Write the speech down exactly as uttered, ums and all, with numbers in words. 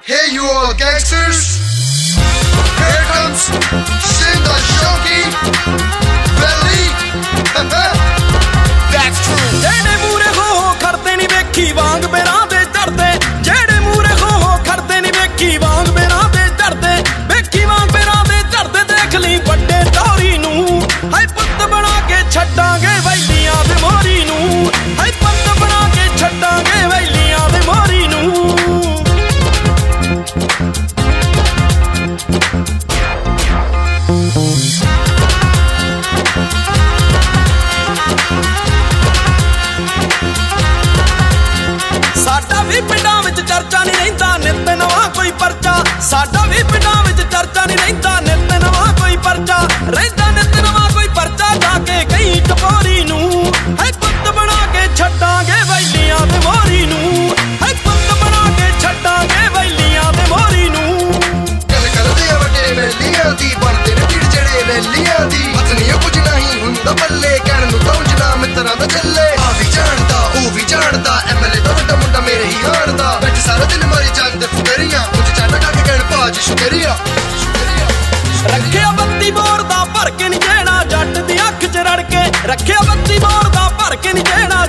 Hey you all gangsters, here comes Shinda Shoki Belly. That's true. ਜਿਹੜੇ ਮੂਰੇ ਹੋ ਹੋ ਖੜਦੇ ਨੀ ਵੇਖੀ ਵਾਂਗ ਮੇਰਾਂ ਦੇ ਚੜਦੇ, ਜਿਹੜੇ ਮੂਰੇ ਹੋ ਹੋ ਖੜਦੇ ਨੀ ਵੇਖੀ ਵਾਂਗ ਮੇਰਾਂ ਦੇ ਚੜਦੇ, ਵੇਖੀ ਵਾਂਗ ਮੇਰਾਂ ਦੇ ਚੜਦੇ ਦੇਖ ਲਈ ਵੱਡੇ ਟੌਰੀ ਨੂੰ, ਹਾਏ ਪੁੱਤ ਬਣਾ ਕੇ ਛੱਡਾਂਗੇ ਵੈਲੀਆਂ ਦੇ ਮੋਰੀ ਨੂੰ, ਹਾਏ ਪੁੱਤ ਬਣਾ ਕੇ ਛੱਡਾਂਗੇ ਵੈਲੀਆਂ ਦੇ ਮੋਰੀ ਨੂੰ। ਸਾਡਾ ਵੀ ਪਿੰਡਾਂ ਵਿੱਚ ਚਰਚਾ ਨਹੀਂ ਰਹਿੰਦਾ ਨਿੱਤ ਨਵਾਂ ਕੋਈ ਪਰਚਾ, ਸਾਡਾ ਵੀ ਪਿੰਡਾਂ ਵਿੱਚ ਚਰਚਾ ਨਹੀਂ ਰਹਿੰਦਾ ਨਿੱਤ ਨਵਾਂ ਕੋਈ ਪਰਚਾ, ਰਹਿੰਦਾ ਨਿੱਤ ਨਵਾਂ ਕੋਈ ਪਰਚਾ ਜਾ ਕੇ ਕਈ ਟਪੋਰੀ ਨੂੰ, ਹੈ ਪੁੱਤ ਬਣਾ ਕੇ ਛੱਡਾਂਗੇ ਵੈਲੀਆਂ ਦੇ ਮੋਰੀ ਨੂੰ, ਹੈ ਪੁੱਤ ਬਣਾ ਕੇ ਛੱਡਾਂਗੇ ਵੈਲੀਆਂ ਦੇ ਮੋਰੀ ਨੂੰ। ਗੱਲ ਕਰਦੇ ਆ ਵੱਡੇ ਵੈਲੀਆਂ ਦੀ, ਬਣਦੇ ਨੇ ਭੀੜ ਜਿਹੜੇ ਵੈਲੀਆਂ ਦੀ, ਪਤਨੀਆਂ ਕੁਝ ਨਹੀਂ ਹੁੰਦਾ ਪੱਲੇ, ਕਹਿਣ ਨੂੰ ਤਾਂ ਉਂਝਲਾ ਮਿੱਤਰਾਂ ਦਾ ਚੱਲੇ, ਆ ਵੀ ਜਾਣਦਾ ਉਹ ਵੀ ਜਾਣਦਾ, ਐਮਐਲਏ ਦਾ ਵੱਡਾ ਮੁੰਡਾ ਮੇਰੇ ਹੀ ਹਾਣ ਦਾ, ਬੈਠ ਸਾਰਾ ਦਿਨ ਮਾਰੀ ਜਾਂਦੇ ਫੁਕਰੀਆਂ, ਕੁਝ ਚਾਣਾ ਢੱਕ ਕੇ ਕਹਿਣ ਭਾਜ ਸ਼ੁਕਰੀਆ। ਰੱਖਿਆ ਬੱਤੀ ਬੋਰ ਦਾ ਭਰ ਕੇ ਨੀ ਜਿਹੜਾ ਜੱਟ ਦੀ ਅੱਖ ਚ ਰੜ ਕੇ, ਰੱਖਿਆ ਬੱਤੀ ਬੋਰ ਦਾ ਭਰ ਕੇ ਨੀ ਜਿਹੜਾ